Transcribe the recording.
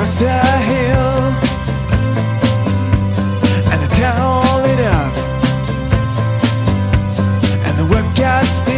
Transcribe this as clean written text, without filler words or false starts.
crossed a hill, and the town lit up, and the work got still.